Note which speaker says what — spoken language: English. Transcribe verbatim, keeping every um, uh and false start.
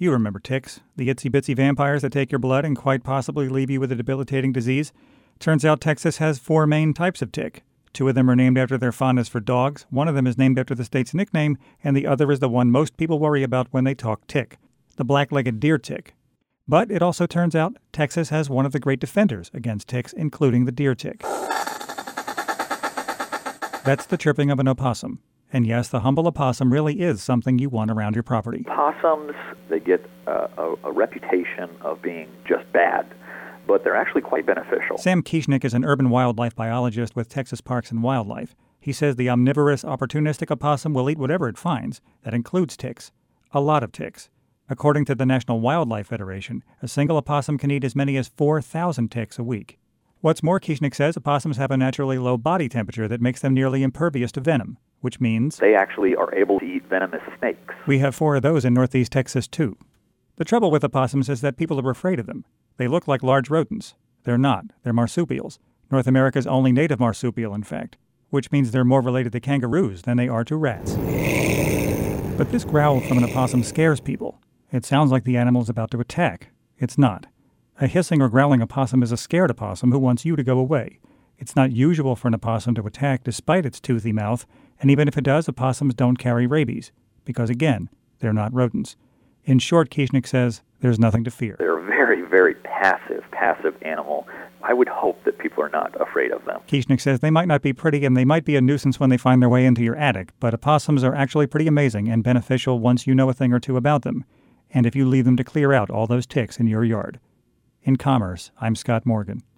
Speaker 1: You remember ticks, the itsy-bitsy vampires that take your blood and quite possibly leave you with a debilitating disease. Turns out Texas has four main types of tick. Two of them are named after their fondness for dogs, one of them is named after the state's nickname, and the other is the one most people worry about when they talk tick, the black-legged deer tick. But it also turns out Texas has one of the great defenders against ticks, including the deer tick. That's the chirping of an opossum. And yes, the humble opossum really is something you want around your property.
Speaker 2: Possums, they get uh, a, a reputation of being just bad, but they're actually quite beneficial.
Speaker 1: Sam Kieschnick is an urban wildlife biologist with Texas Parks and Wildlife. He says the omnivorous, opportunistic opossum will eat whatever it finds. That includes ticks. A lot of ticks. According to the National Wildlife Federation, a single opossum can eat as many as four thousand ticks a week. What's more, Kieschnick says opossums have a naturally low body temperature that makes them nearly impervious to venom, which means
Speaker 2: they actually are able to eat venomous snakes.
Speaker 1: We have four of those in northeast Texas, too. The trouble with opossums is that people are afraid of them. They look like large rodents. They're not. They're marsupials. North America's only native marsupial, in fact, which means they're more related to kangaroos than they are to rats. But this growl from an opossum scares people. It sounds like the animal's about to attack. It's not. A hissing or growling opossum is a scared opossum who wants you to go away. It's not usual for an opossum to attack despite its toothy mouth, and even if it does, opossums don't carry rabies, because again, they're not rodents. In short, Kieschnick says, there's nothing to fear.
Speaker 2: They're a very, very passive, passive animal. I would hope that people are not afraid of them.
Speaker 1: Kieschnick says they might not be pretty and they might be a nuisance when they find their way into your attic, but opossums are actually pretty amazing and beneficial once you know a thing or two about them, and if you leave them to clear out all those ticks in your yard. In Commerce, I'm Scott Morgan.